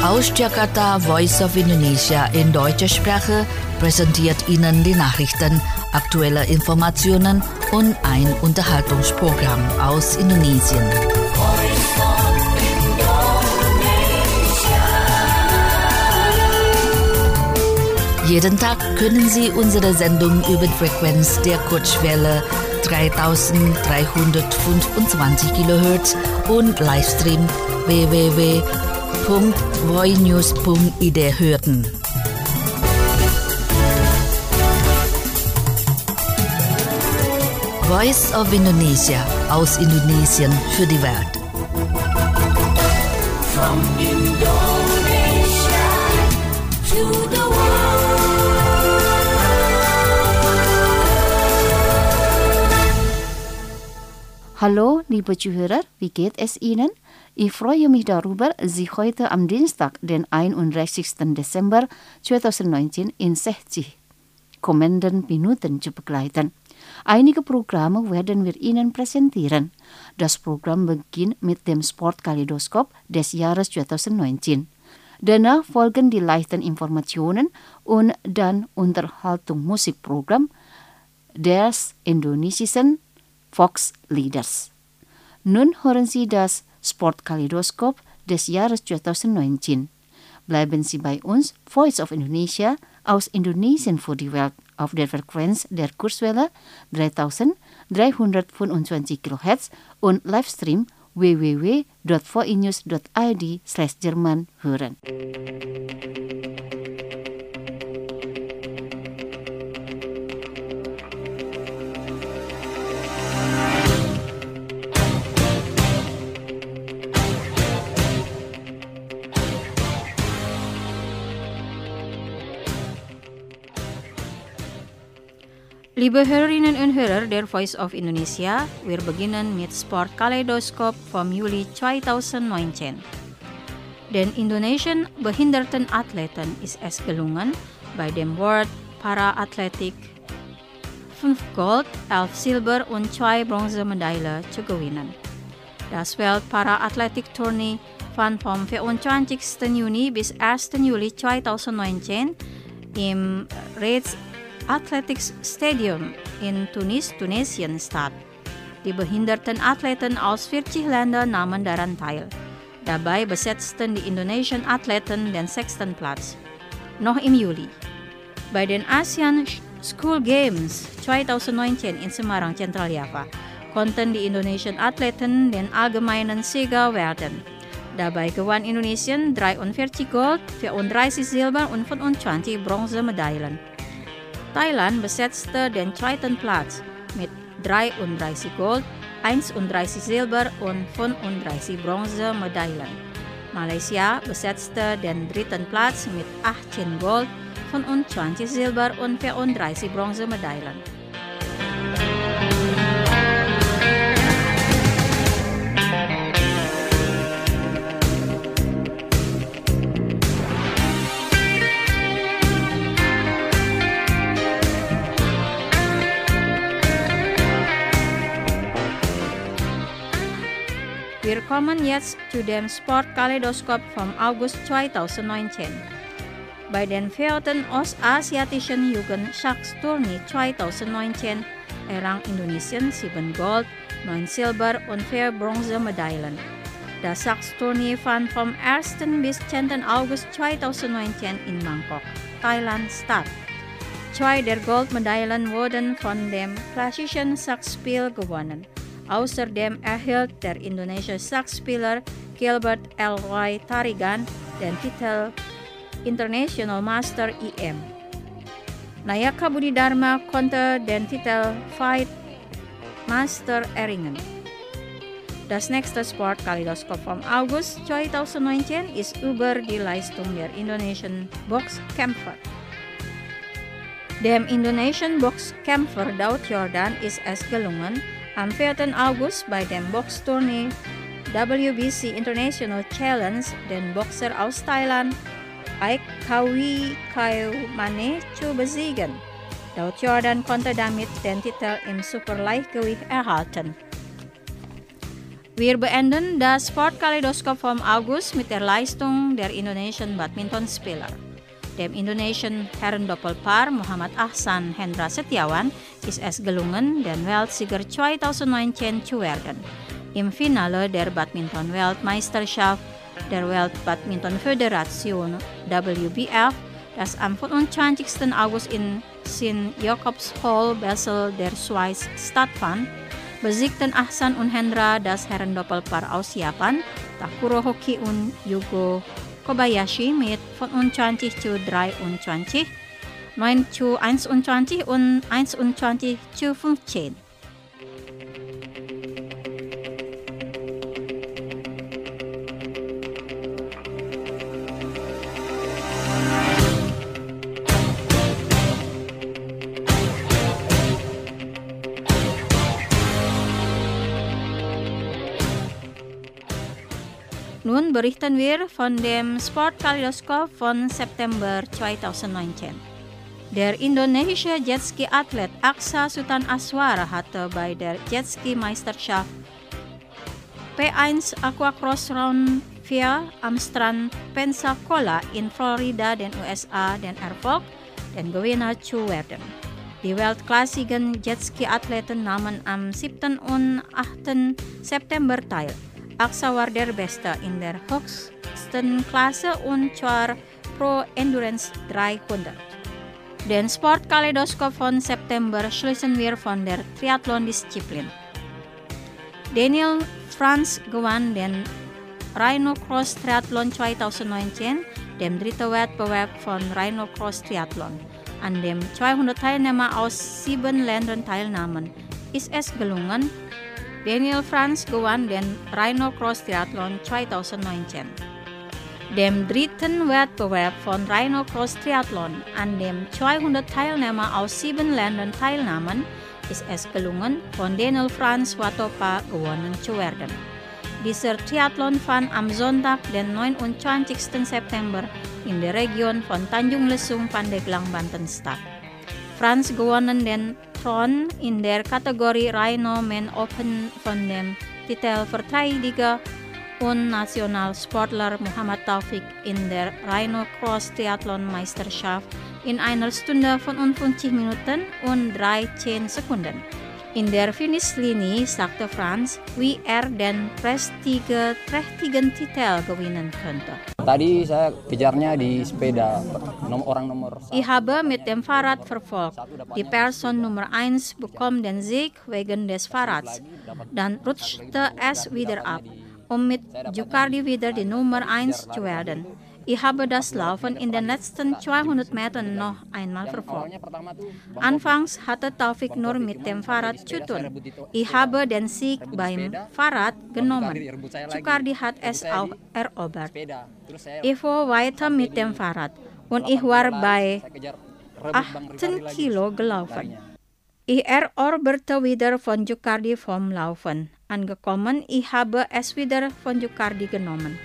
Aus Jakarta, Voice of Indonesia in deutscher Sprache präsentiert Ihnen die Nachrichten, aktuelle Informationen und ein Unterhaltungsprogramm aus Indonesien. Jeden Tag können Sie unsere Sendung über die Frequenz der Kurzwelle 3325 kHz und Livestream www.voinews.id hören. Voice of Indonesia aus Indonesien für die Welt. From Indonesia to the world. Hallo, liebe Zuhörer, wie geht es Ihnen? Ich freue mich darüber, Sie heute am Dienstag, den 31. Dezember 2019 in 60 kommenden Minuten zu begleiten. Einige Programme werden wir Ihnen präsentieren. Das Programm beginnt mit dem Sportkaleidoskop des Jahres 2019. Danach folgen die leichten Informationen und dann Unterhaltung-Musikprogramm des indonesischen Volkslieders. Nun hören Sie das Sportkaleidoskop des Jahres 2019. Bleiben Sie bei uns, Voice of Indonesia aus Indonesien für die Welt auf der Frequenz der Kurzwelle 3325 kHz und Livestream www.voinews.id/Jerman hören. Liebe Hörerinnen und Hörer der Voice of Indonesia, wir beginnen mit Sportkaleidoskop vom Juli 2019. Den Indonesian Behindertenathleten ist es gelungen, bei dem World Para-Athletik 5 Gold, 11 Silber und 2 Bronzemedaille zu gewinnen. Das Welt Para-Athletik-Tournee fand vom 24. Juni bis 1. Juli 2019 im Reds Athletics Stadium in Tunis, Tunesien statt. Die Behindertenathleten aus 40 Ländern nahmen daran teil. Dabei besetzten die indonesischen Athleten den 6. Platz. Noch im Juli. Bei den Asian School Games 2019 in Semarang, Zentraljava, konnten die indonesischen Athleten den allgemeinen Sieger werden. Dabei gewann Indonesien 43 Gold, 34 Silber und 25 Bronzemedaillen. Thailand besetzte den 2. Platz mit 33 Gold, 31 Silber und 35 Bronzemedaillen. Malaysia besetzte den 3. Platz mit 18 Gold, 25 Silber und 34 Bronzemedaillen. Wir kommen jetzt zu dem Sportkaleidoskop vom August 2019. Bei den 4. Ostasiatischen Jugendschachturnier 2019 errang Indonesien 7 Gold, 9 Silber und 4 Bronzemedaillen. Das Schachturnier fand vom 1. bis 10. August 2019 in Bangkok, Thailand statt. 2 der Goldmedaillen wurden von dem klassischen Schachspiel gewonnen. Außerdem erhielt der indonesische Schachspieler Gilbert L.Y. Tarigan den Titel International Master IM. Nayaka Budidharma konnte den Titel Fight Master erringen. Das nächste Sportkaleidoskop vom August 2019 ist über die Leistung der indonesischen Boxkämpfer. Dem indonesischen Boxkämpfer Daud Yordan ist es gelungen, am 4. August bei dem Boxturnier WBC International Challenge den Boxer aus Thailand Aikawi Kaumane zu besiegen. Daud Yordan konnte damit den Titel im Superleichtgewicht erhalten. Wir beenden das Sportkaleidoskop vom August mit der Leistung der Indonesian Badmintonspieler. Dem Indonesian Herrendoppelpaar Muhammad Ahsan Hendra Setiawan ist es gelungen, den Weltsieger 2019 zu werden. Im Finale der Badminton-Weltmeisterschaft der Weltbadmintonföderation WBF, das am 25. August in Sint Jacobshall Basel der Schweiz stattfand, besiegten Ahsan und Hendra das Herrendoppelpaar aus Japan, Takuro Hoki und Yugo Kobayashi mit 25:23, 9:21 und 21:15. Nun berichten wir von dem Sportkaleidoskop von September 2019. Der indonesische Jetski-Athlet Aksa Sultan Aswara hatte bei der Jetski-Meisterschaft P1 Aquacross Round 4 am Strand Pensacola in Florida, den USA, den Erfolg, den Gewinner zu werden. Die weltklassigen Jetski-Athleten nahmen am 7. und 8. September teil. Aksa war der Beste in der höchsten Klasse und zwar Pro Endurance 300. Den Sportkaleidoskop von September schließen wir von der Triathlon-Disziplin. Daniel Frans gewann den Rhino Cross Triathlon 2019, dem dritten Wettbewerb von Rhino Cross Triathlon. An dem 200 Teilnehmer aus 7 Ländern teilnahmen, ist es gelungen, Daniel Frans gewann den Rhino Cross Triathlon 2019. Dem dritten Wettbewerb von Rhino Cross Triathlon, an dem 200 Teilnehmer aus 7 Ländern teilnahmen, ist es gelungen, von Daniel Frans Watopa gewonnen zu werden. Dieser Triathlon fand am Sonntag, den 29. September, in der Region von Tanjung Lesung, Pandeglang, Banten statt. Frans gewannen den Thron in der Kategorie Rhino Men Open von dem Titelverteidiger und Nationalsportler Muhammad Taufik in der Rhino Cross Triathlon Meisterschaft in 1 Stunde 55 Minuten und 13 Sekunden. In der Finishlinie sagte Frans, wie er den trächtigen Titel gewinnen könnte. Tadi saya kejarnya di sepeda, orang nomor 1. Ich habe mit dem Fahrrad verfolgt. Die Person Nummer 1 bekommt den Sieg wegen des Fahrrads. Dann rutschte es wieder ab, um mit Jucardi wieder die Nummer 1 zu werden. Ich habe das Laufen in den letzten 200 Metern noch einmal verfolgt. Anfangs hatte Taufik nur mit dem Fahrrad zu tun. Ich habe den Sieg beim Fahrrad genommen. Jucardi hat es auch erobert. Ich fuhr weiter mit dem Fahrrad und ich war bei 18 Kilo gelaufen. Ich eroberte wieder von Jucardi vom Laufen. Angekommen, ich habe es wieder von Jucardi genommen.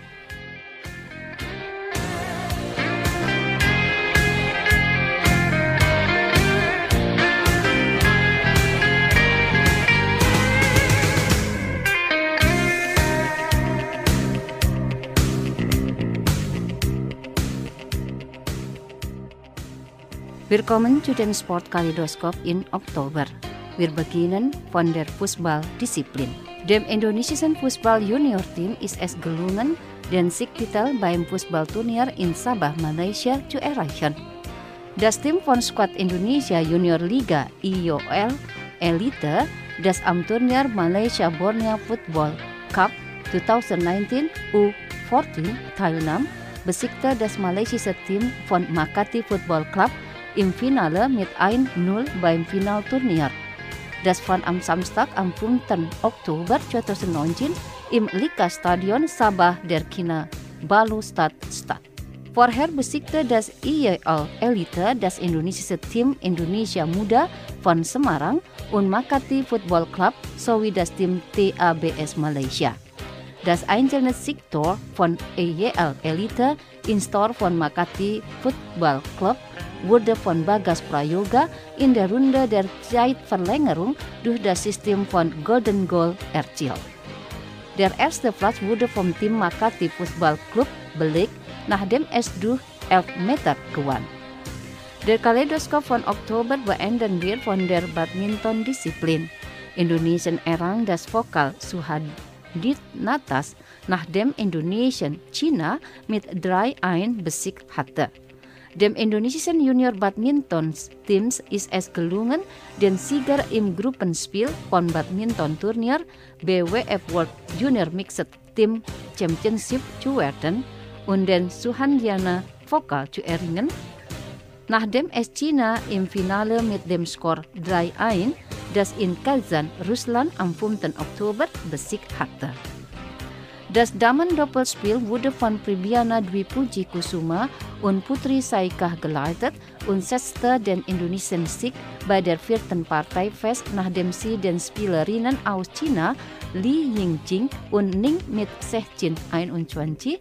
Willkommen zu dem Sportkaleidoskop in Oktober. Wir beginnen von der Fußballdisziplin. Dem indonesischen Fußball-Junior-Team ist es gelungen, den Siegtitel beim Fußballturnier in Sabah, Malaysia zu erreichen. Das Team von Squad Indonesia Junior Liga IOL Elite, das am Turnier Malaysia Borneo Football Cup 2019 U14 teilnahm, besiegte das malaysische Team von Makati Football Club im Finale mit 1-0 beim Finalturnier. Das fand am Samstag am 5. Oktober 2019 im Lika Stadion Sabah der Kinabalu statt. Vorher besiegte das IOL Elite das indonesische Team Indonesia Muda von Semarang und Makati Football Club sowie das Team TABS Malaysia. Das einzelne Siegtor von IOL Elite in Tor von Makati Football Club wurde von Bagas Prayoga in der Runde der Zeitverlängerung durch das System von Golden Goal erzielt. Der erste Platz wurde vom Team Makati Fußballclub belegt, nachdem es durch 11 Meter gewann. Der Kaleidoskop von Oktober beenden wir von der Badminton-Disziplin. Indonesien errang das Pokal Suhadinatas, nachdem Indonesien China mit 3-1 besiegt hatte. Dem indonesischen Junior Badminton-Teams ist es gelungen, den Sieger im Gruppenspiel von Badminton-Turnier BWF World Junior Mixed Team Championship zu werden und den Suhadina-Pokal zu erringen, nachdem es China im Finale mit dem Skor 3-1, das in Kazan, Russland am 5. Oktober besiegt hatte. Das Damen-Doppelspiel wurde von Pribiana Dwi Puji Kusuma und Putri Saikah geleitet und setzte den indonesischen Sieg bei der 4. Partie fest, nachdem sie den Spielerinnen aus China Li Yingjing und Ning mit 16-21,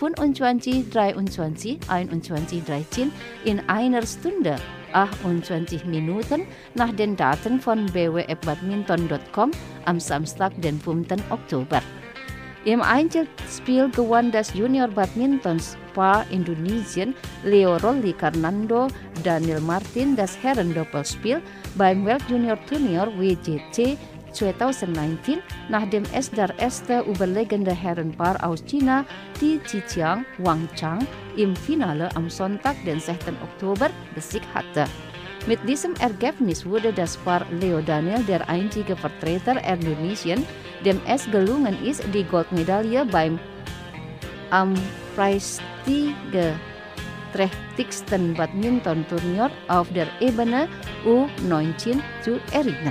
25-23, 21-13 in einer Stunde 28 Minuten nach den Daten von bwfbadminton.com am Samstag, den 5. Oktober. Im Einzelspiel gewann das Junior-Badminton-Paar Indonesien Leo Rolli Karnando Daniel Martin das Herren-Doppelspiel beim Weltjunior-Turnier WJT 2019, nachdem es der erste überlegene Herrenpaar aus China, Ti Ziqiang Wang Chang, im Finale am Sonntag, den 6. Oktober, besiegt hatte. Mit diesem Ergebnis wurde das Paar Leo Daniel der einzige Vertreter Indonesien, dem es gelungen ist, die Goldmedaille beim am prestigeträchtigsten Badminton-Turnier auf der Ebene U19 zu erringen.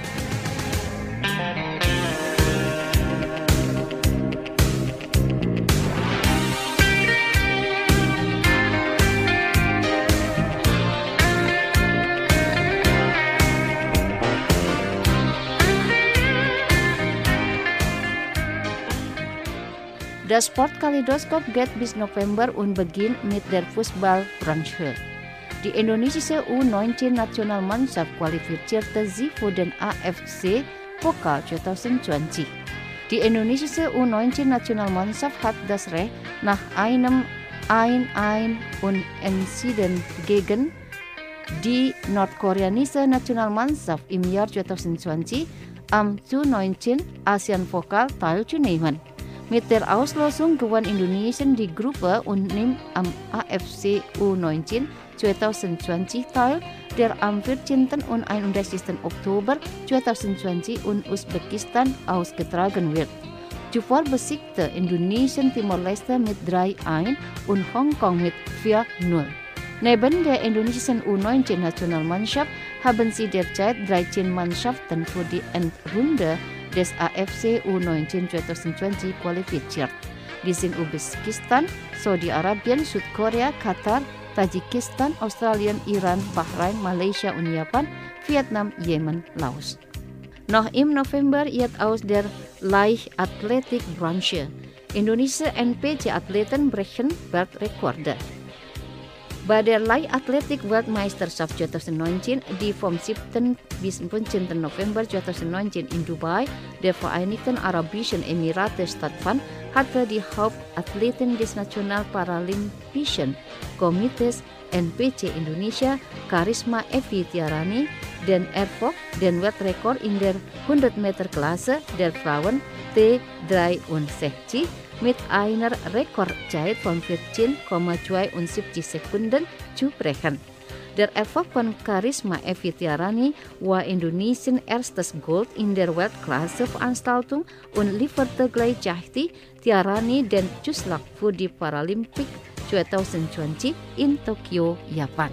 Das Sportkaleidoskop geht bis November und beginnt mit der Fußballbranche. Die indonesische U19-Nationalmannschaft qualifizierte sich für den AFC Pokal 2020. Die indonesische U19-Nationalmannschaft hat das Recht, nach einem 1-1-Unentschieden gegen die nordkoreanische Nationalmannschaft im Jahr 2020 am U19 Asian Pokal teilzunehmen. Mit der Auslosung gewann Indonesien die Gruppe und nimmt am AFC U19 2020 teil, der am 14. und 31. Oktober 2020 in Usbekistan ausgetragen wird. Zuvor besiegte Indonesien Timor-Leste mit 3-1 und Hongkong mit 4-0. Neben der indonesischen U19-Nationalmannschaft haben sie derzeit 13 Mannschaften für die Endrunde des AFC U19 2020 qualifiziert. Die sind Usbekistan, Saudi-Arabien, Südkorea, Katar, Tadschikistan, Australien, Iran, Bahrain, Malaysia und Japan, Vietnam, Jemen, Laos. Noch im November jetzt aus der Leichtathletikbranche. Indonesische NPC-Athleten brechen Weltrekorde. Bei der Leichtathletik-Weltmeisterschaft 2019, die vom 7. bis 15. November 2019 in Dubai, der Vereinigten Arabischen Emirate stattfand, hatte die Hauptathletin des National-Paralympischen Komitees NPC Indonesia, Karisma Evi Tiarani, den Weltrekord in der 100-Meter-Klasse der Frauen T63 mit einer Rekordzeit von 14,72 Sekunden zu brechen. Der Erfolg von Karisma Evi Tiarani war Indonesiens erstes Gold in der Weltklasse-Veranstaltung und lieferte gleichzeitig Tiarani den Zuschlag für die Paralympic 2020 in Tokio, Japan.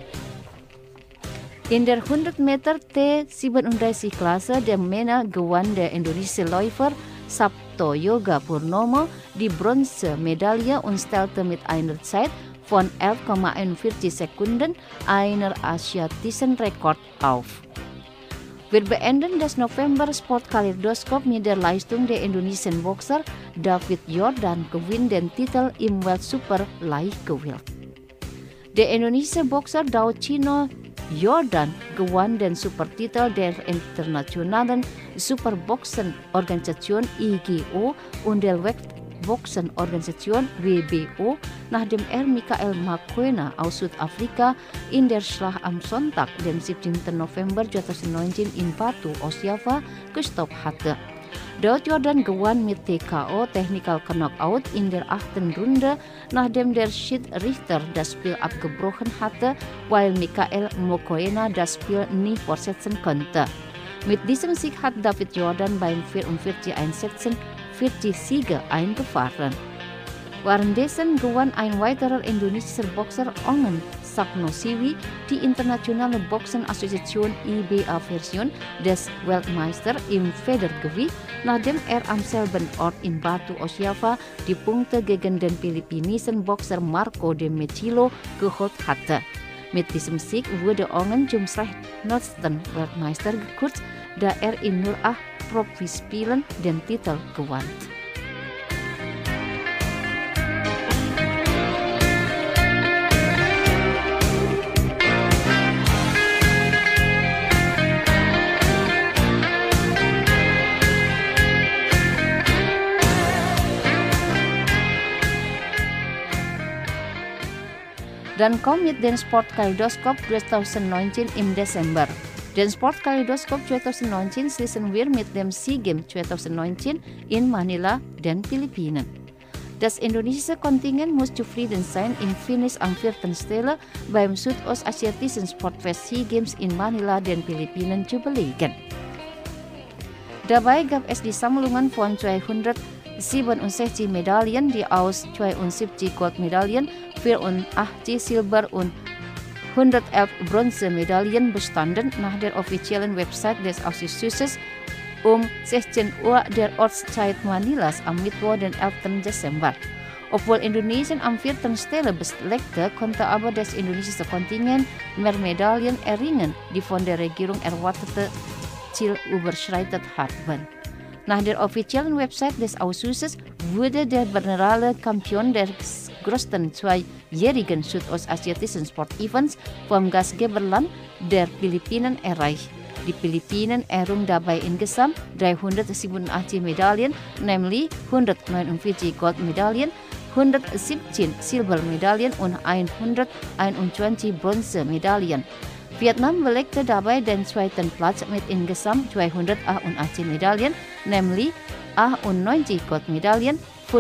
In der 100 Meter T37-Klasse der Männer gewann der indonesische Läufer Sabto Yoga Purnomo die Bronzemedaille und stellte mit einer Zeit von 11,41 Sekunden einer asiatischen Rekord auf. Wir beenden das November-Sportkaleidoskop mit der Leistung der indonesischen Boxer David Jordan gewinnt den Titel im Weltsuper-Leichtgewicht. Der indonesische Boxer Daud Chino Jordan gewann den Supertitel der Internationalen Superboxen-Organisation IGO und der Weltboxen-Organisation WBO, nachdem Michael Makwena aus Südafrika in der Schlacht am Sonntag, den 17. November 2019 in Batu, Osjava, gestoppt hatte. Dort Jordan gewann mit TKO Technical Knockout in der 8. Runde, nachdem der Schiedsrichter das Spiel abgebrochen hatte, weil Michael Makwena das Spiel nie fortsetzen konnte. Mit diesem Sieg hat David Jordan beim 44 Einsätzen 40 Siege eingefahren. Währenddessen gewann ein weiterer indonesischer Boxer Ongen Sagnosiwi die internationale Boxenassoziation IBA-Version des Weltmeister im Federgewicht, nachdem am selben Ort in Batu, Osjava die Punkte gegen den philippinischen Boxer Marco de Mechilo geholt hatte. Mit diesem Sieg wurde Ongen zum schnellsten Weltmeister gekürzt, da in nur 8 Profispielen den Titel gewann. Dan kom mit den Sportkaleidoskop 2019 im Dezember. Den Sportkaleidoskop 2019 schließen wir mit dem SEA Games 2019 in Manila, den Philippinen. Das indonesische Kontingent muss zufrieden sein, im Finish an 4. Stelle beim Südostasiatischen Sportfest SEA Games in Manila, den Philippinen, zu belegen. Dabei gab es die Sammlungen von 267 Medaillen, die aus 72 Goldmedaillen, 84 Silber- und 111 Bronzemedaillen bestanden, nach der offiziellen Website des Ausschusses um 16 Uhr der Ortszeit Manilas am Mittwoch, den 11. Dezember. Obwohl Indonesien am 4. Stelle belegte, konnte aber das indonesische Kontingent mehr Medaillen erringen, die von der Regierung erwartete Ziel überschreitet haben. Nach der offiziellen Website des Ausschusses wurde der generale Kampion des größten zweijährigen südostasiatischen Sportevents vom Gastgeberland der Philippinen erreicht. Die Philippinen errungen dabei insgesamt 387 Medaillen, nämlich 149 Goldmedaillen, 117 Silbermedaillen und 121 Bronzemedaillen. Vietnam belegte dabei den zweiten Platz mit insgesamt 288 Medaillen, nämlich 98 Goldmedaillen,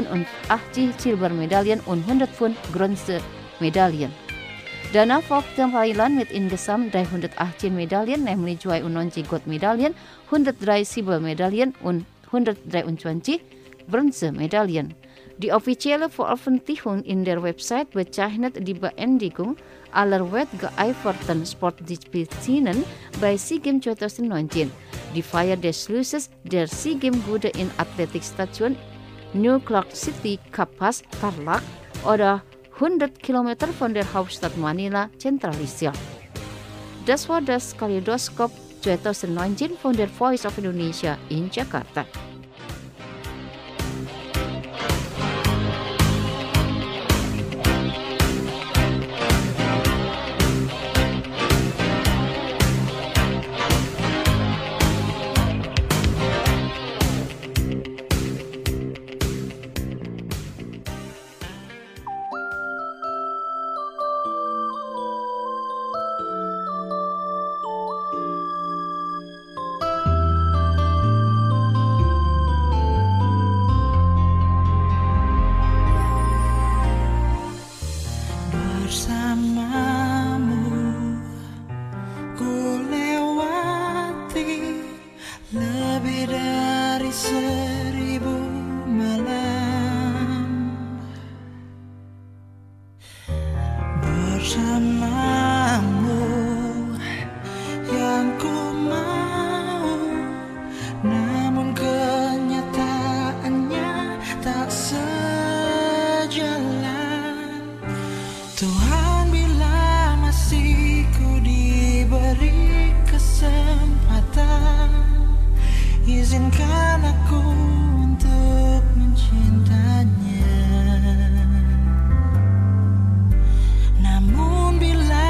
85 Silbermedaillen und 105 Bronzemedaillen. Danach folgte Thailand mit insgesamt 318 Medaillen, nämlich 92 Goldmedaillen, 103 Silbermedaillen und 123 Bronzemedaillen. Die offizielle Veröffentlichung in der Website bezeichnet die Beendigung aller wettgeeiferten Sportdisziplinen bei SEA Games 2019. Die Feier des Schlusses der SEA Games wurde in Athletikstation New Clark City, Kapas, Tarlac oder 100 Kilometer von der Hauptstadt Manila zentralisiert. Das war das Kaleidoskop 2019 von der Voice of Indonesia in Jakarta. Namun bila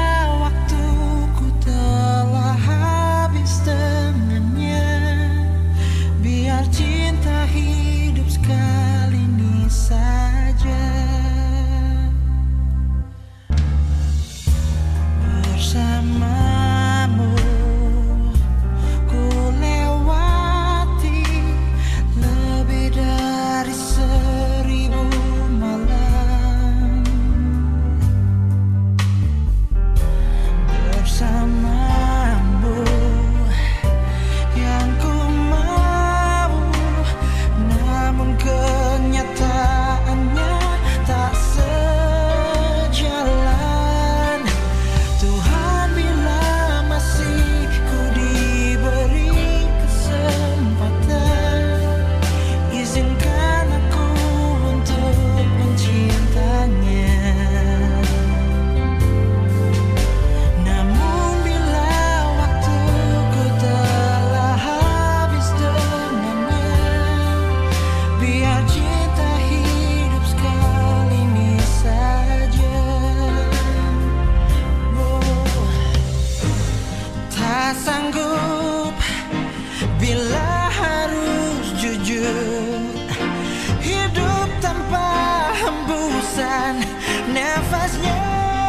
hidup tanpa hembusan nafasnya.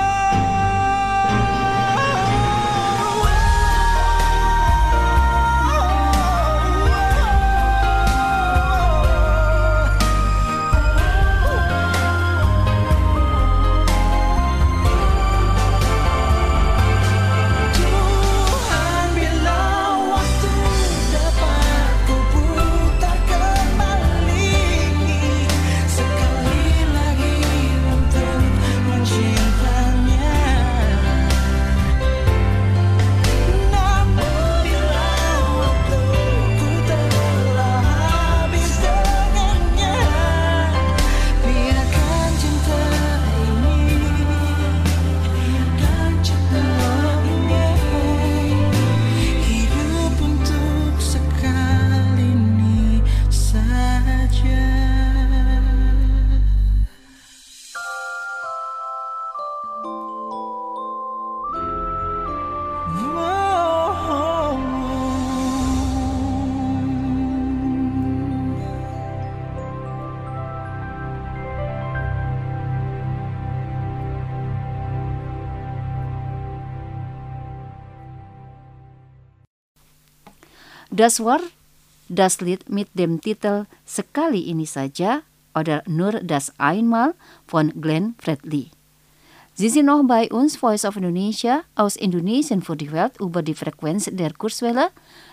Das Lied mit dem Titel Sekali Ini Saja oder Nur das Einmal von Glenn Fredly. Sie sind noch bei uns, Voice of Indonesia, aus Indonesien für die Welt über die Frequenz der Kurzwelle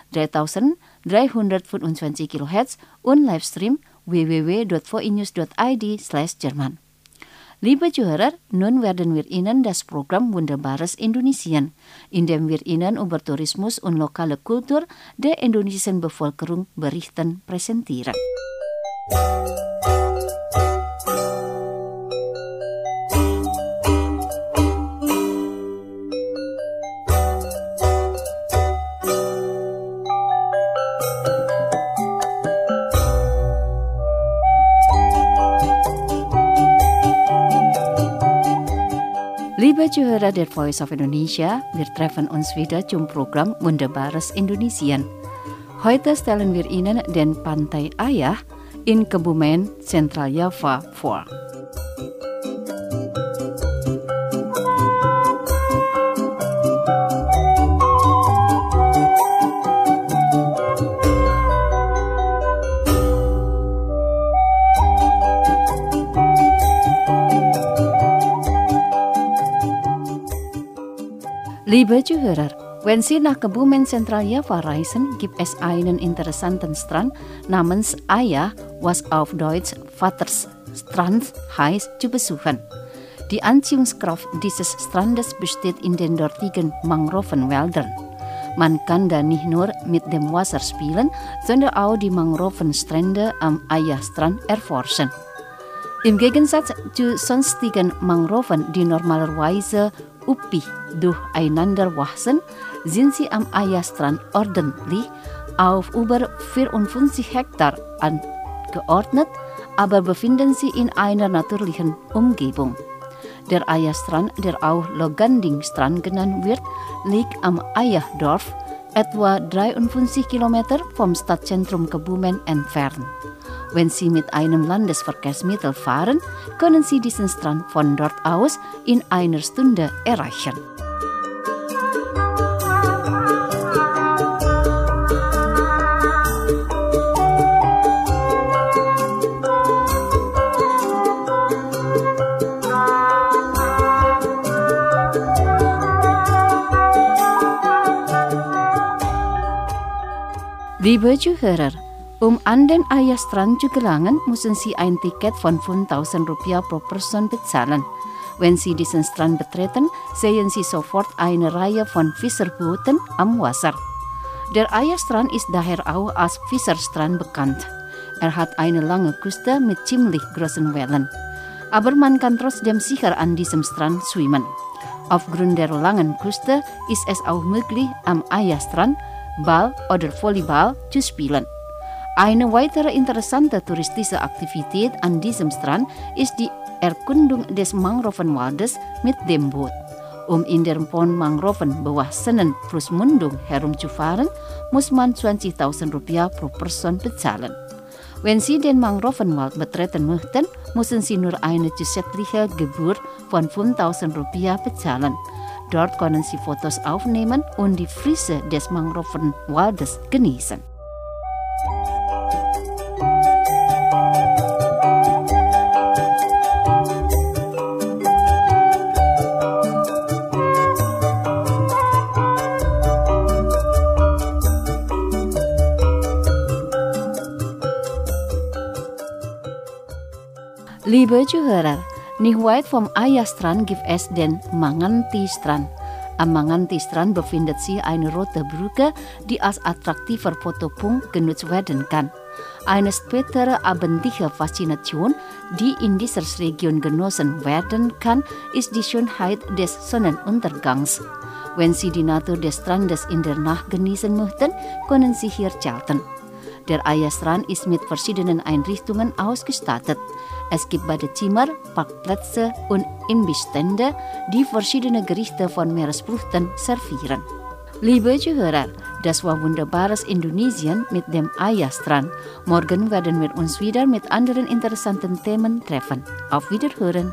3325 kHz und Livestream www.voinews.id/Jerman. Liebe Zuhörer, nun werden wir Ihnen das Programm Wunderbares Indonesien, in dem wir Ihnen über Tourismus und lokale Kultur der indonesischen Bevölkerung berichten, präsentieren. Liebe Zuhörer der Voice of Indonesia, wir treffen uns wieder zum Programm Wunderbares Indonesien. Heute stellen wir Ihnen den Pantai Ayah in Kebumen, Central Java vor. Liebe Zuhörer, wenn Sie nach Kebumen Central Java reisen, gibt es einen interessanten Strand namens Ayah, was auf Deutsch Vatersstrand heißt, zu besuchen. Die Anziehungskraft dieses Strandes besteht in den dortigen Mangrovenwäldern. Man kann da nicht nur mit dem Wasser spielen, sondern auch die Mangrovenstrände am Ayah-Strand erforschen. Im Gegensatz zu sonstigen Mangroven, die normalerweise üppig durcheinander wachsen, sind sie am Ayah-Strand ordentlich auf über 54 Hektar angeordnet, aber befinden sie in einer natürlichen Umgebung. Der Ayah-Strand, der auch Loganding-Strand genannt wird, liegt am Ayah-Dorf, etwa 53 Kilometer vom Stadtzentrum Kebumen entfernt. Wenn Sie mit einem Landesverkehrsmittel fahren, können Sie diesen Strand von dort aus in einer Stunde erreichen. Liebe Zuhörer, um an den Ayah-Strand zu gelangen, müssen Sie ein Ticket von 5.000 Rupiah pro Person bezahlen. Wenn Sie diesen Strand betreten, sehen Sie sofort eine Reihe von Fischerbooten am Wasser. Der Ayah-Strand ist daher auch als Fischerstrand bekannt. Er hat eine lange Küste mit ziemlich großen Wellen. Aber man kann trotzdem sicher an diesem Strand schwimmen. Aufgrund der langen Küste ist es auch möglich, am Ayah-Strand Ball oder Volleyball zu spielen. Eine weitere interessante touristische Aktivität an diesem Strand ist die Erkundung des Mangrovenwaldes mit dem Boot. Um in der von Mangroven bewassenen Flussmündung herumzufahren, muss man 20.000 Rupiah pro Person bezahlen. Wenn sie den Mangrovenwald betreten möchten, müssen sie nur eine zusätzliche Gebühr von 5.000 Rupiah bezahlen. Dort können sie Fotos aufnehmen und die Frische des Mangrovenwaldes genießen. Liebe Zuhörer, nicht weit vom Ayah-Strand gibt es den Manganti-Strand. Am Manganti-Strand befindet sich eine rote Brücke, die als attraktiver Fotopunkt genutzt werden kann. Eine spätere abendliche Faszination, die in dieser Region genossen werden kann, ist die Schönheit des Sonnenuntergangs. Wenn Sie die Natur des Strandes in der Nacht genießen möchten, können Sie hier zelten. Der Ayah-Strand ist mit verschiedenen Einrichtungen ausgestattet. Es gibt Badezimmer, Parkplätze und Imbissstände, die verschiedene Gerichte von Meeresfrüchten servieren. Liebe Zuhörer, das war wunderbares Indonesien mit dem Ayah-Strand. Morgen werden wir uns wieder mit anderen interessanten Themen treffen. Auf Wiederhören!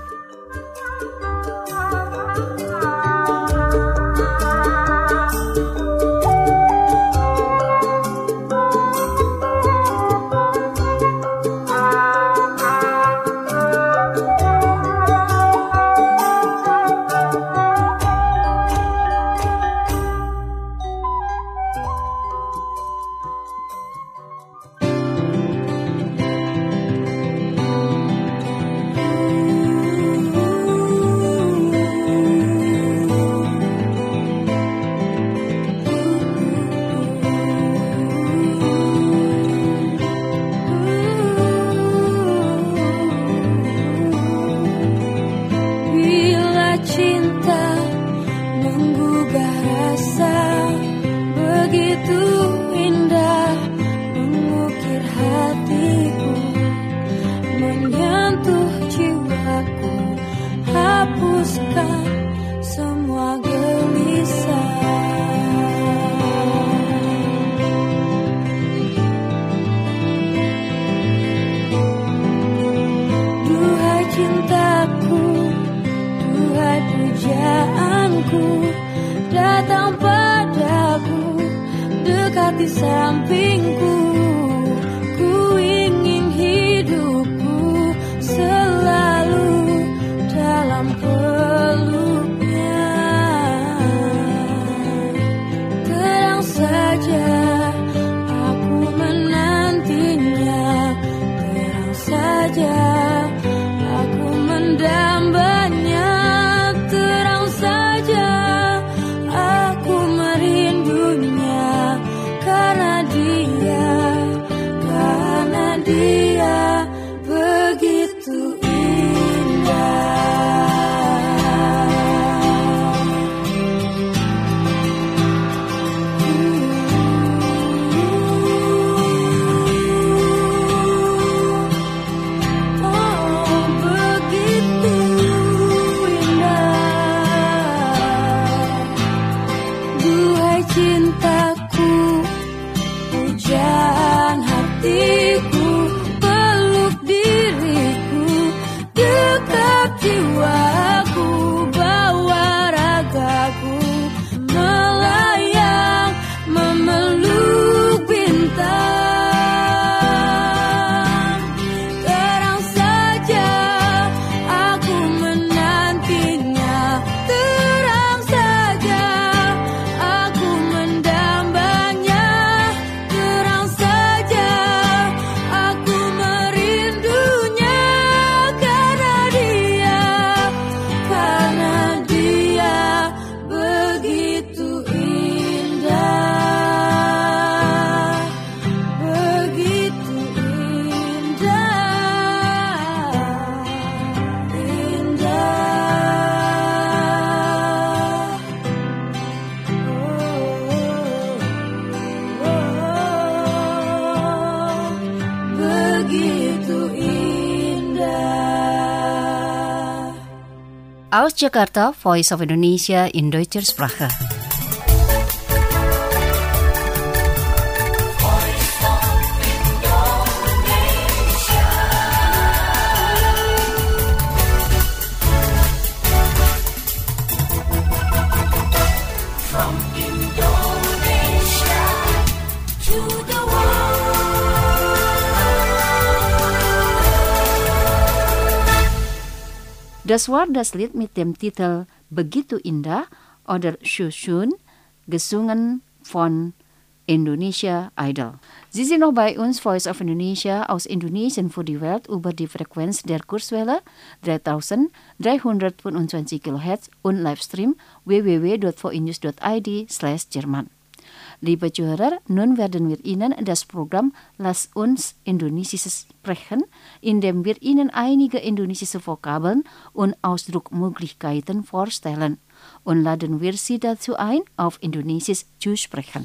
Datang padaku, dekat di sampingku. Ku ingin hidupku selalu dalam peluknya. Terang saja aku menantinya, terang saja aku mendambanya, terang saja aku merindunya, karena dia begitu indah. Oh, begitu indah. Duhai cintaku, pujaan hatiku, peluk diriku, dekat jiwaku, bawa ragaku, melayang memeluk bintang. Terang saja aku menantinya, terang saja aku mendambanya, terang saja aku merindunya, karena dia begitu indah, begitu indah. Aus Jakarta, Voice of Indonesia in Deutscher Sprache. Das war das Lied mit dem Titel Begitu Indah oder So Schön, gesungen von Indonesia Idol. Sie sind noch bei uns, Voice of Indonesia aus Indonesien für die Welt über die Frequenz der Kurzwelle 3325 kHz und Livestream www.voinews.id/Jerman. Liebe Zuhörer, nun werden wir Ihnen das Programm Lass uns Indonesisch sprechen, in dem wir Ihnen einige indonesische Vokabeln und Ausdrucksmöglichkeiten vorstellen und laden wir Sie dazu ein, auf Indonesisch zu sprechen.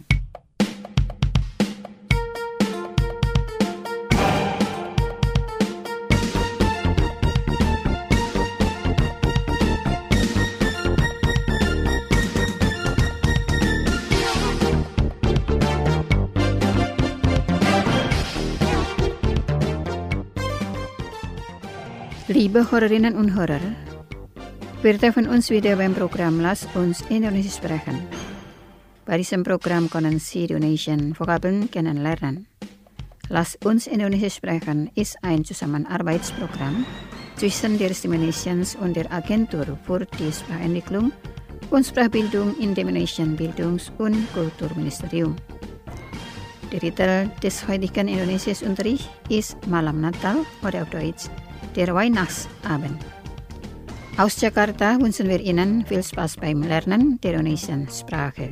Liebe Hörerinnen und Hörer, wir treffen uns wieder beim Programm Lass uns Indonesisch sprechen. Bei diesem Programm können Sie die indonesischen Vokabeln kennenlernen. Lass uns Indonesisch sprechen ist ein Zusammenarbeitsprogramm zwischen der Stimme Indonesiens und der Agentur für die Sprachentwicklung und Sprachbildung in dem Indonesischen Bildungs- und Kulturministerium. Der Titel des heutigen Indonesischunterrichts ist Malam Natal oder auf Deutsch der Weihnachtsabend. Aus Jakarta wünschen wir Ihnen viel Spaß beim Lernen der indonesischen Sprache.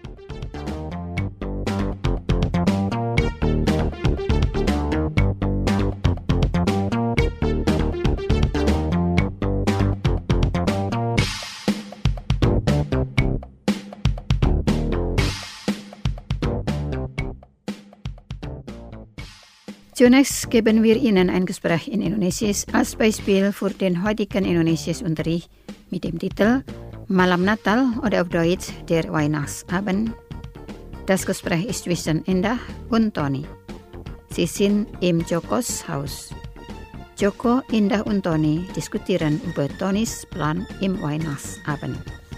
Zunächst geben wir Ihnen ein Gespräch in Indonesisch als Beispiel für den heutigen Indonesischunterricht mit dem Titel Malam Natal oder auf Deutsch der Weihnachtsabend. Das Gespräch ist zwischen Indah und Tony. Sie sind im Jokos Haus. Joko, Indah und Tony diskutieren über Tonys Plan im Weihnachtsabend.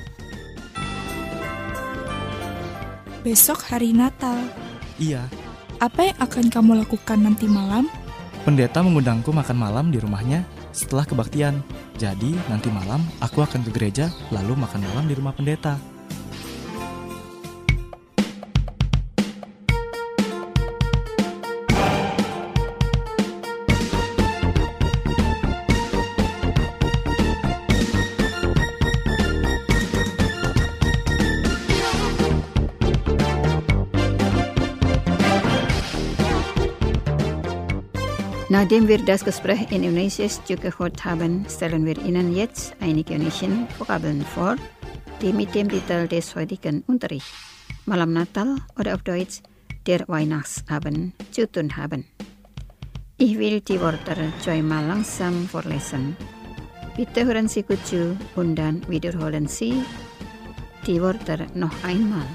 Besok hari Natal. Iya. Apa yang akan kamu lakukan nanti malam? Pendeta mengundangku makan malam di rumahnya setelah kebaktian. Jadi nanti malam aku akan ke gereja lalu makan malam di rumah pendeta. Nachdem wir das Gespräch in Indonesisch zugehört haben, stellen wir Ihnen jetzt einige indonesische Vokabeln vor, die mit dem Titel des heutigen Unterrichts Malam Natal oder auf Deutsch der Weihnachtsabend zu tun haben. Ich will die Wörter zweimal langsam vorlesen. Bitte hören Sie gut zu und dann wiederholen Sie die Wörter noch einmal.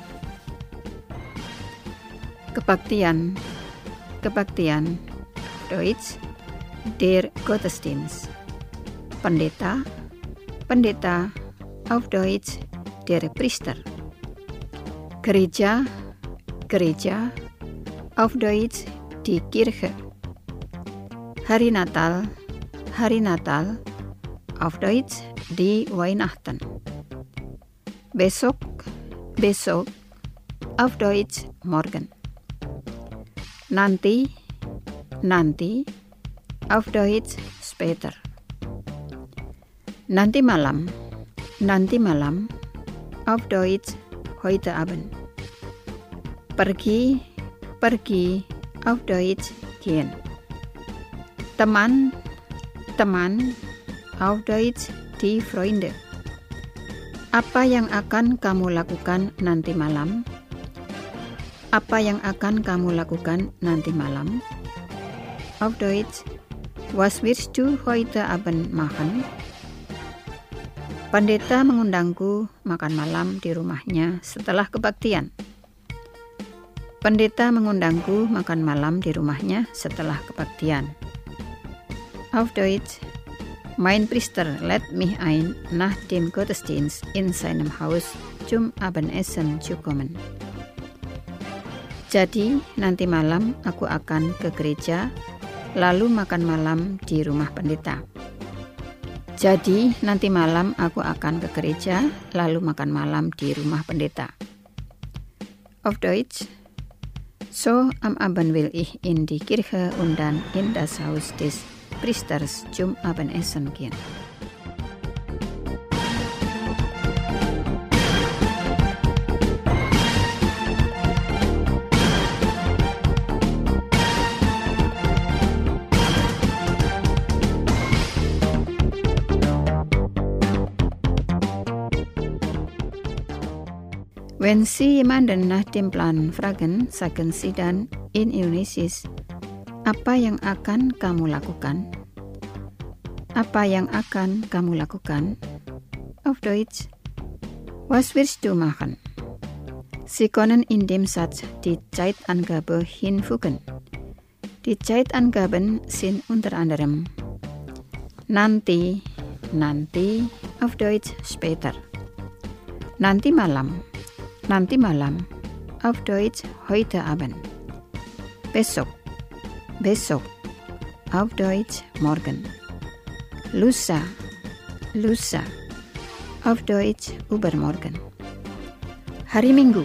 Kebaktian, kebaktian. Deutsch, der Gottesdienst. Pendeta, pendeta, auf Deutsch, der Priester. Gereja, gereja, auf Deutsch, die Kirche. Hari Natal, auf Deutsch, die Weihnachten. Besok, besok, auf Deutsch, morgen. Nanti, nanti, auf Deutsch später. Nanti malam, auf Deutsch heute Abend. Pergi, pergi, auf Deutsch gehen. Teman, teman, auf Deutsch die Freunde. Apa yang akan kamu lakukan nanti malam? Apa yang akan kamu lakukan nanti malam? Auf Deutsch, was wirst du heute Abend machen? Pendeta mengundangku makan malam di rumahnya setelah kebaktian. Pendeta mengundangku makan malam di rumahnya setelah kebaktian. Auf Deutsch, mein Priester lädt mich ein, nach dem Gottesdienst in seinem Haus zum Abendessen zu kommen. Jadi, nanti malam aku akan ke gereja lalu makan malam di rumah pendeta. Jadi nanti malam aku akan ke gereja, lalu makan malam di rumah pendeta. Auf Deutsch, so am Abend will ich in die Kirche und dann in das Haus des Priesters zum Abendessen gehen. Wenn Sie jemanden nach dem Plan fragen, sagen Sie dann in Indonesisch, apa yang akan kamu lakukan? Apa yang akan kamu lakukan? Auf Deutsch, was willst du machen? Sie können in dem Satz die Zeitangabe hinfügen. Die Zeitangaben sind unter anderem nanti, auf Deutsch später. Nanti malam, auf Deutsch heute Abend. Besok, auf Deutsch morgen. Lusa, auf Deutsch übermorgen. Hari Minggu,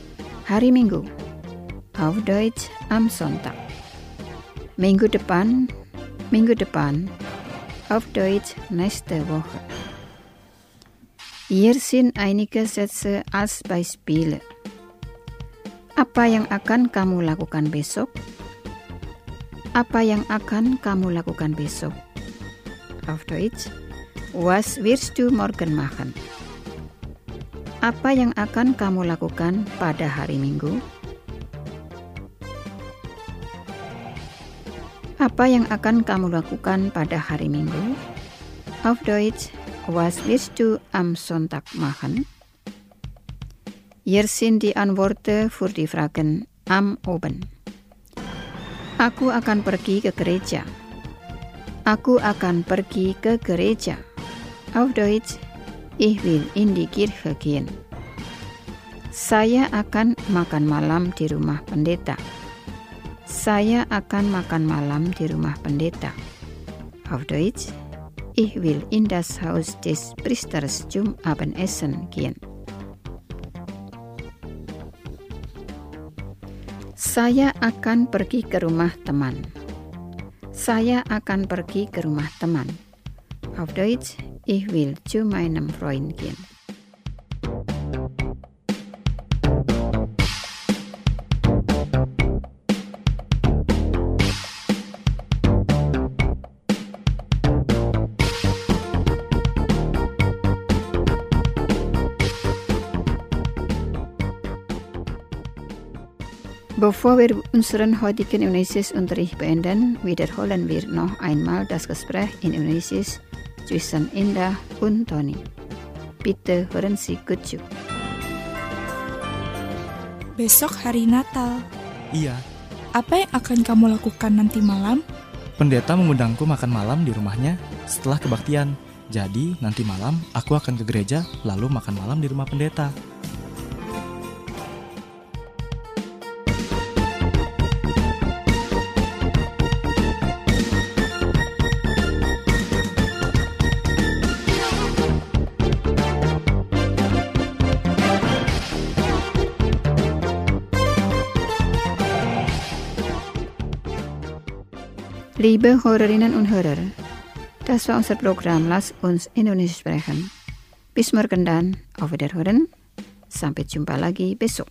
auf Deutsch am Sonntag. Minggu depan, auf Deutsch nächste Woche. Hier sind einige Sätze als Beispiele. Apa yang akan kamu lakukan besok? Apa yang akan kamu lakukan besok? Auf Deutsch, was wirst du morgen machen? Apa yang akan kamu lakukan pada hari Minggu? Apa yang akan kamu lakukan pada hari Minggu? Auf Deutsch, was wirst du am Sonntag machen? Hier sind die Antworten für die Fragen am Abend. Aku akan pergi ke gereja. Aku akan pergi ke gereja. Auf Deutsch, ich will in die Kirche gehen. Saya akan makan malam di rumah pendeta. Saya akan makan malam di rumah pendeta. Auf Deutsch, ich will in das Haus des Priesters zum Abendessen gehen. Saya akan pergi ke rumah teman. Saya akan pergi ke rumah teman. Auf Deutsch, ich will zu meinem Freund gehen. Bevor wir unseren heutigen Indonesisch-Unterricht beenden, wiederholen wir noch einmal das Gespräch in Indonesisch zwischen Indah und Tony. Bitte hören Sie gut zu. Besok hari Natal. Iya, Apa yang akan kamu lakukan nanti malam? pendeta mengundangku makan malam di rumahnya setelah kebaktian. Jadi nanti malam aku akan ke gereja lalu makan malam di rumah pendeta. Liebe Hörerinnen und Hörer, das war unser Programm Lass uns Indonesisch sprechen. Bis morgen dann, auf Wiederhören. Sampai jumpa lagi besok.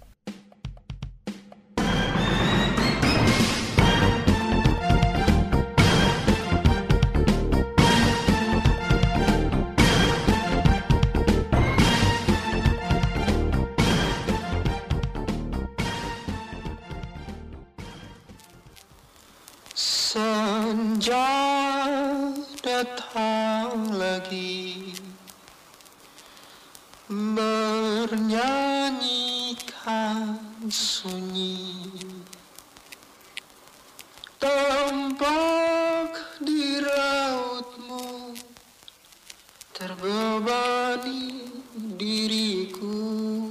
Senja datang lagi bernyanyikan sunyi, tampak di rautmu terbebani diriku.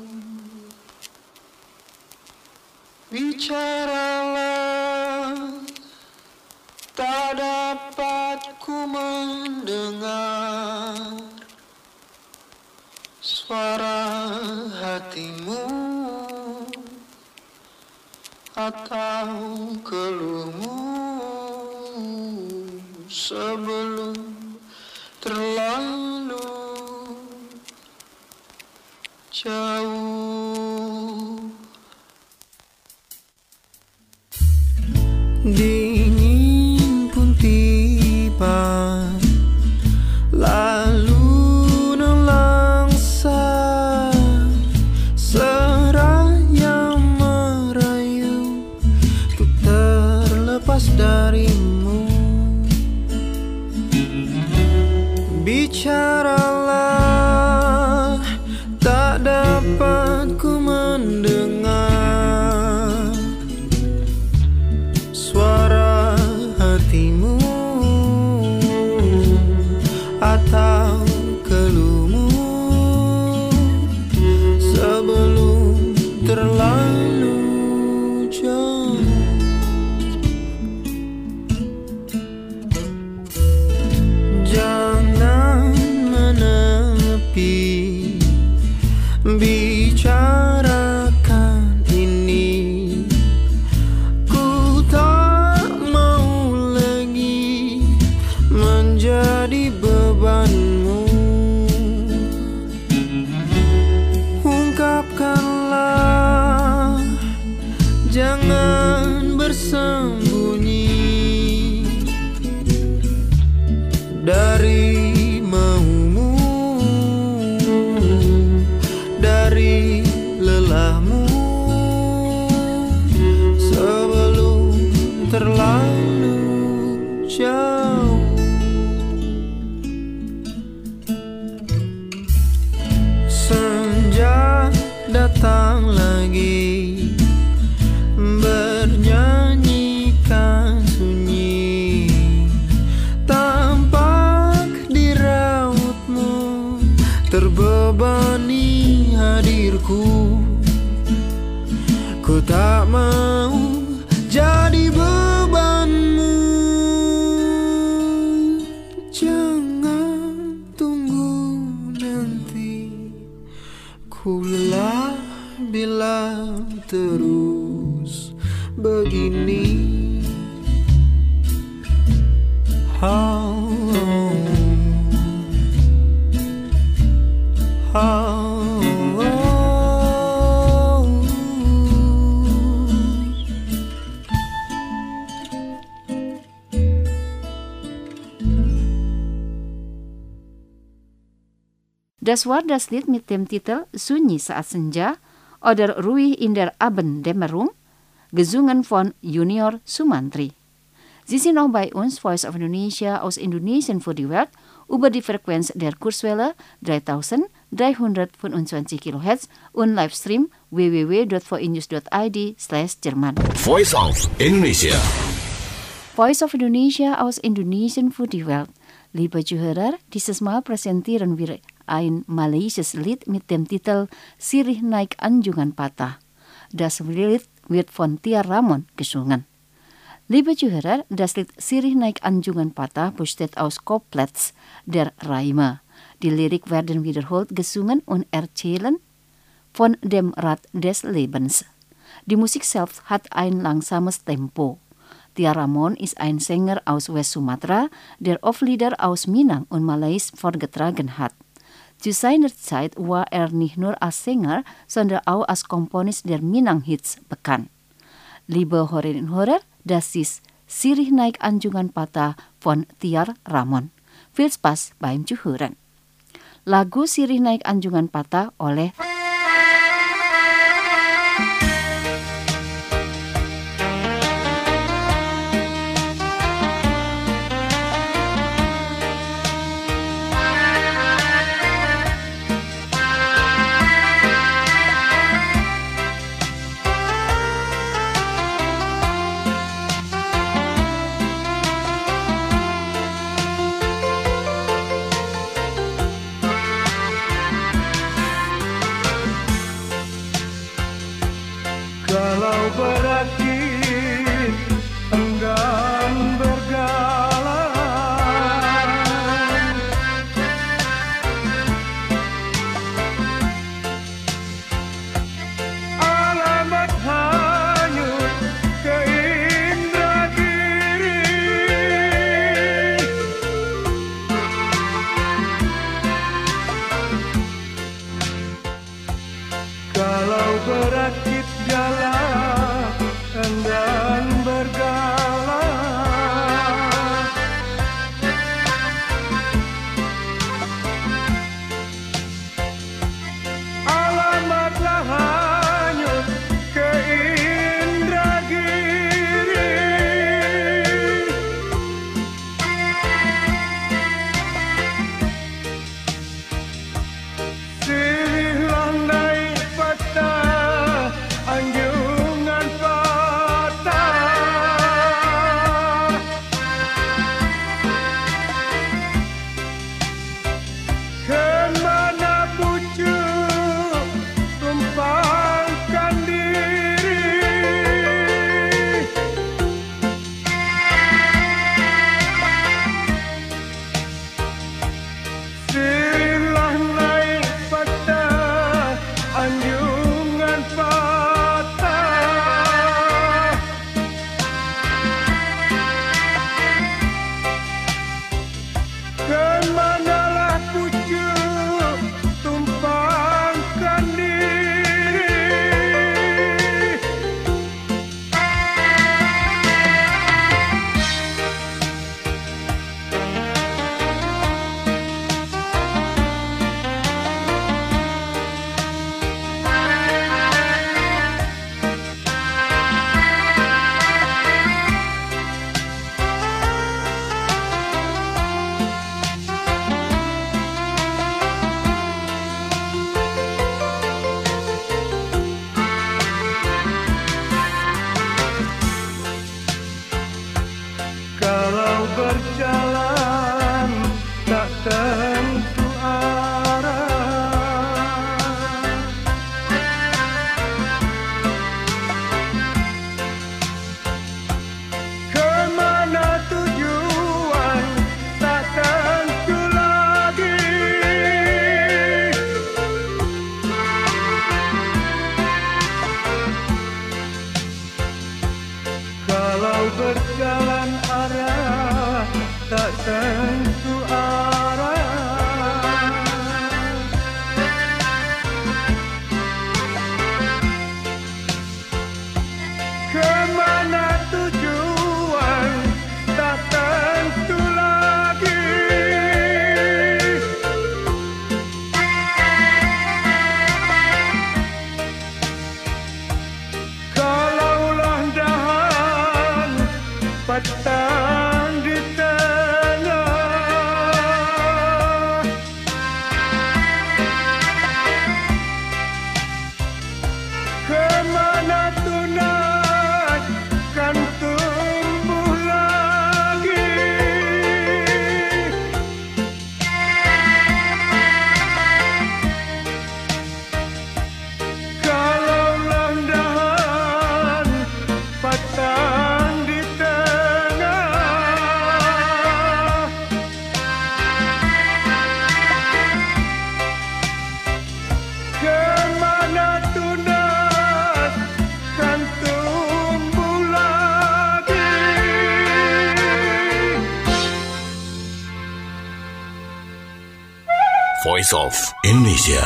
Bicaralah, tak dapat ku mendengar. suara hatimu atau keluhmu sebelum terlalu jauh. Dingin pun tiba, lalu nelangsa seraya merayu untuk terlepas darimu. Bicaralah, tak dapat ku mendengar suara hatimu atau keluhmu sebelum terlalu jauh. Jangan menepi, bicarakan ini. Ku tak mau lagi menjadi bebanmu. Ungkapkanlah, jangan bersembunyi dari maumu, dari lelahmu sebelum terlalu jauh. Senja datang lagi, bernyanyikan sunyi, tampak di rautmu terbebani hadirku. Ku tak mau jadi bebanmu. Jangan tunggu nanti, ku lelah bila terus begini. Das war das Lied mit dem Titel Sunyi saat senja oder Ruhig in der Abenddämmerung, gesungen von Junior Sumantri. Sie sind noch bei uns, Voice of Indonesia aus Indonesien für die Welt, über die Frequenz der Kurzwelle 3325 kHz und Livestream www.voinews.id/Jerman. Voice of Indonesia. Voice of Indonesia aus Indonesien für die Welt. Liebe Zuhörer, dieses Mal präsentieren wir ein malaysisches Lied mit dem Titel Sirih Naik Anjungan Patah. Das Lied wird von Tia Ramon gesungen. Liebe Zuhörer, das Lied Sirih Naik Anjungan Patah besteht aus Couplets der Reime. Die Lyrik werden wiederholt gesungen und erzählen von dem Rad des Lebens. Die Musik selbst hat ein langsames Tempo. Tia Ramon ist ein Sänger aus West Sumatra, der oft Lieder aus Minang und Malays vorgetragen hat. Zu seiner Zeit war er nicht nur als Sänger, sondern auch als Komponist der Minang-Hits bekannt. Liebe Hörerinnen und Hörer, das ist Sirih Naik Anjungan Patah von Tia Ramon. Viel Spaß beim Zuhören. Lagu Sirih Naik Anjungan Patah oleh tentu arah. Kemana tujuan tak tentu lagi. Kalaulah dahan petang di tengah, kemana tunas kan tumbuh lagi. Kalaulah dahan petang di tengah, kemana tunas kan tumbuh lagi. Voice of Indonesia.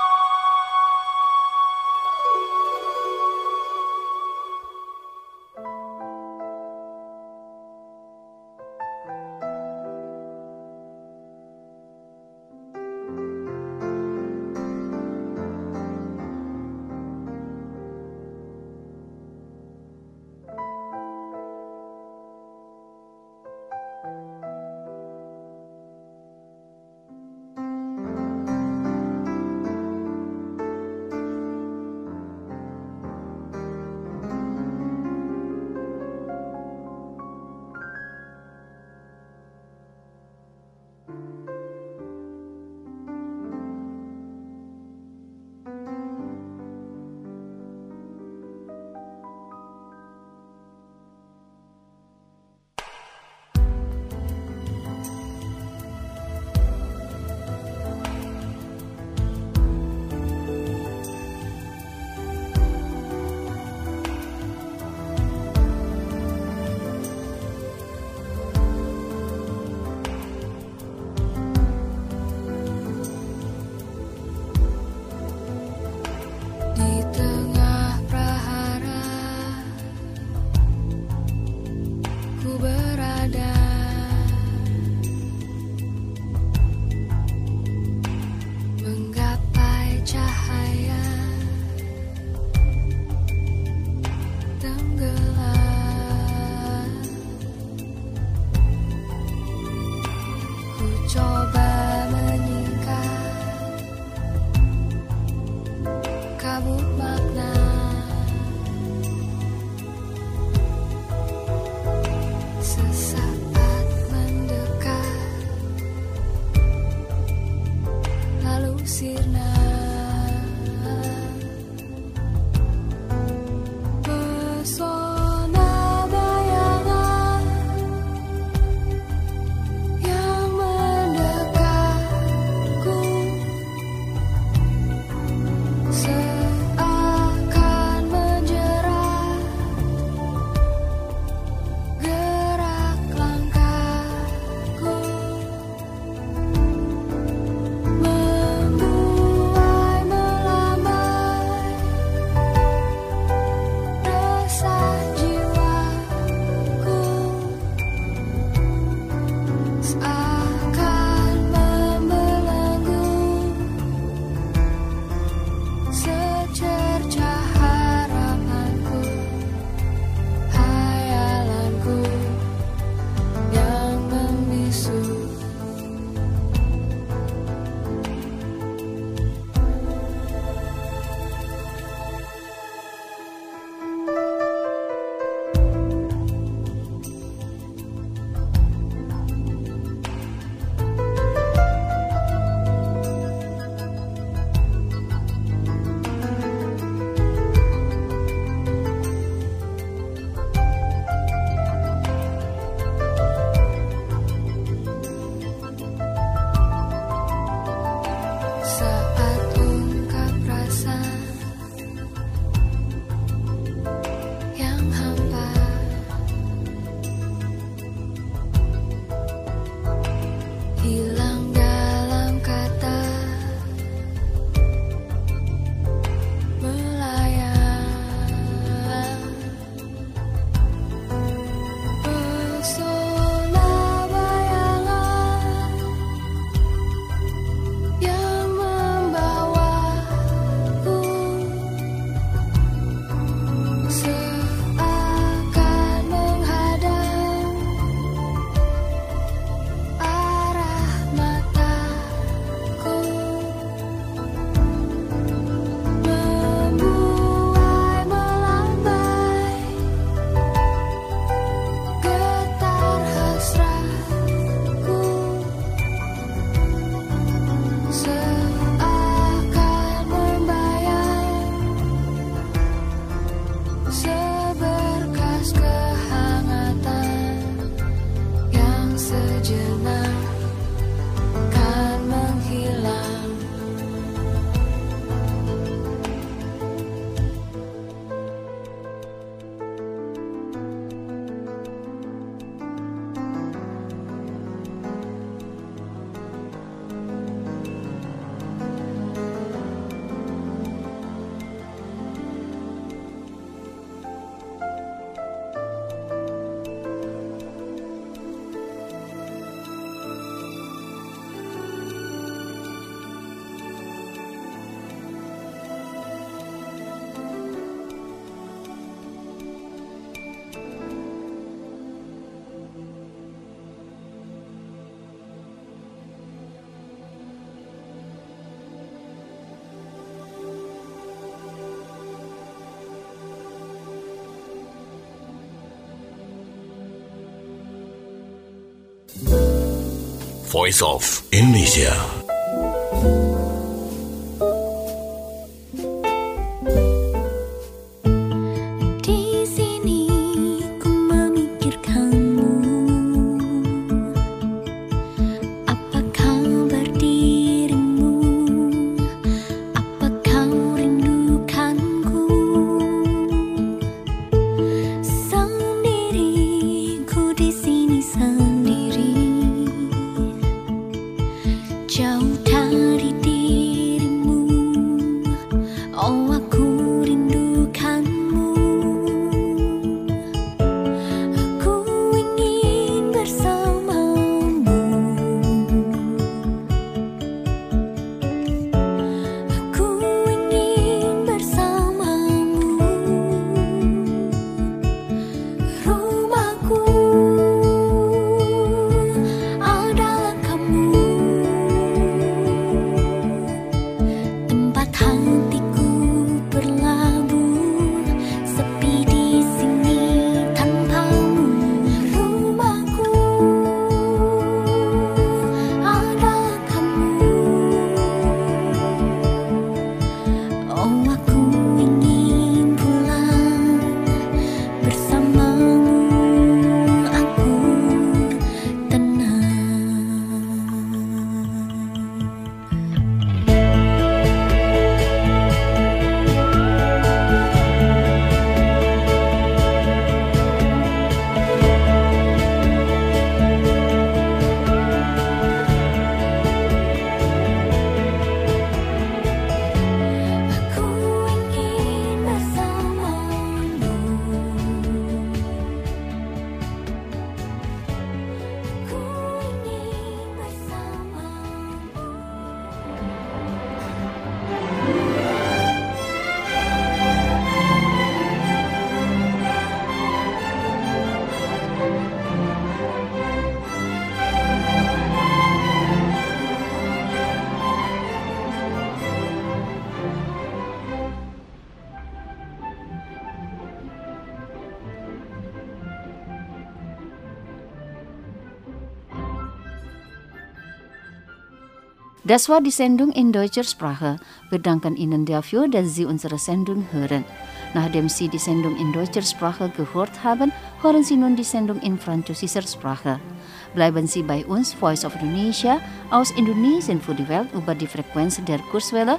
Di tengah prahara ku berada, menggapai cahaya tenggelam. Ku coba menyingkap kabut makna, sesaat mendekat lalu sirna. Pesona bayangan yang mendekatku, seakan menjerat gerak langkahku, membuai melambai resah jiwaku, seakan membelenggu secerca harapanku, hayalanku yang membisu. Voice of Indonesia. Di sini ku memikirkanmu. Apa kabar dirimu? Apa kau rindukanku? Sendiri ku di sini sendiri, jauh dari dirimu. Oh, aku rindukanmu. Aku ingin bersamamu. Aku ingin bersamamu. Rumahku adalah kamu. Tempat hatiku berlabuh, sepi di sini tanpamu. Rumahku adalah kamu. Oh, aku ingin pulang bersamamu. Aku tenang. Aku ingin bersamamu. Aku ingin bersamamu. Das war die Sendung in deutscher Sprache. Wir danken Ihnen dafür, dass Sie unsere Sendung hören. Nachdem Sie die Sendung in deutscher Sprache gehört haben, hören Sie nun die Sendung in französischer Sprache. Bleiben Sie bei uns, Voice of Indonesia, aus Indonesien für die Welt über die Frequenz der Kurzwelle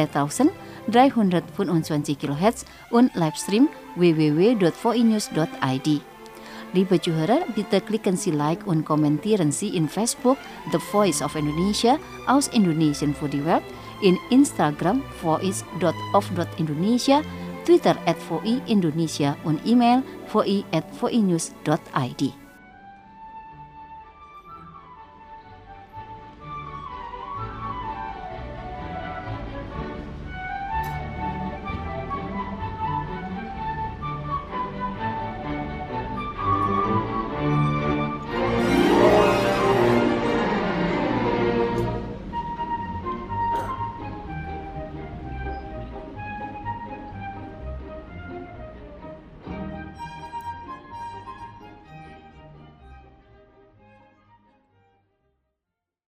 3325 kHz und Livestream www.voinews.id. Liebe Zuhörer, bitte klicken Sie Like und kommentieren Sie in Facebook The Voice of Indonesia aus Indonesien für die Welt, in Instagram voice.of.indonesia, Twitter @voi Indonesia und E-Mail voi@voinews.id.